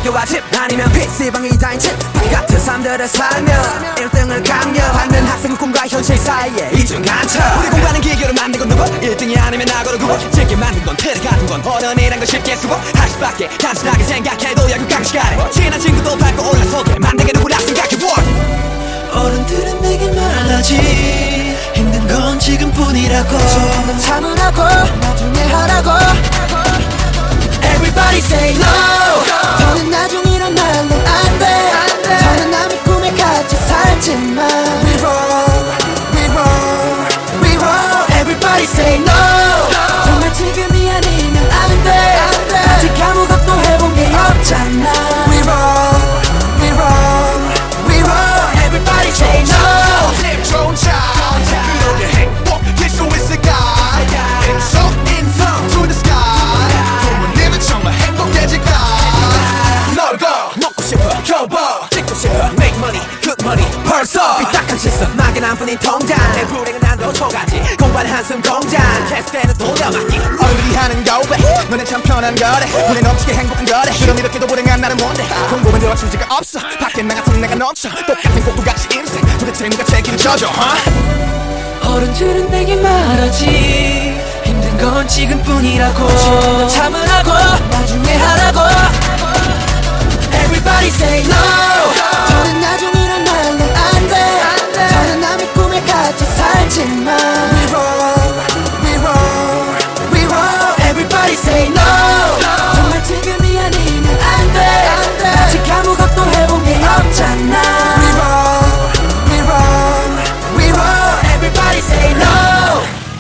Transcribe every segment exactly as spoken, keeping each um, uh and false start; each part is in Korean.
학교와 집 아니면 피시방이자인 집 바퀴 같은 삶들을 살며 일 등을 강요하는 학생의 꿈과 현실 사이에 이중간첩. 우리 공부하는 기교를 만든 건 누구? 일 등이 아니면 나고를 구워 쉽게 만든 건 틀에 같은 건 어른이란 걸 쉽게 수고할 수밖에. 단순하게 생각해도 야구 강 시간에 친한 친구도 밟고 올라서게 만든 게 누구라 생각해. 어른들은 내게 말하지 힘든 건 지금뿐이라고. 조금은 참으라고 나중에 하라고. Everybody say no. 더는 나중이란 말로 안돼. 더는 남의 꿈에 같이 살지만 We roll, we roll, we roll. Everybody say no. 정말 지금이 아니면 안돼. 아직 아무것도 해본 게 없잖아. We roll, we roll, we roll. Everybody say no. 내 좋은 차 그녀의 행복일 수 있을까. 인성 인성 to the sky. 부모님은 정말 행복해질까. 놀고 먹고 싶어 겨버 찍고 싶어 make money good money 벌써 삐딱한 실수 막연한 뿐인 통장. 내 불행은 난도 초가지 공부하는 한숨 공장. 테스트에는 돌려막기 어른들이 하는 고백 너네 참 편한 거래. 눈에 넘치게 행복한 거래. 그럼 이렇게도 불행한 나는 뭔데. 공부만 들어 주제가 없어. 밖에 나 같은 내가 넘쳐. 똑같은 꼭두같이 인생 도대체 누가 책임을 져줘 huh? 어른들은 내게 말하지 힘든 건 지금뿐이라고. 조금만 참으라고 나중에 하라고. Everybody say no. 더는 나중이란 말로 안돼. 더는 남의 꿈에 같이 살지만 We roll, we roll, we roll. Everybody say no. 정말 지금이 아니면 안돼. 아직 아무것도 해본 게 없잖아. We roll, we roll, we roll. Everybody say no.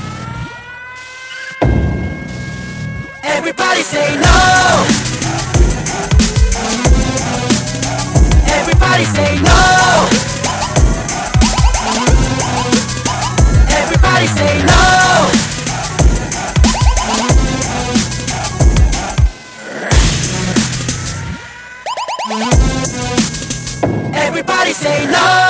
Everybody say no. Everybody say no. Everybody say no. Everybody say no.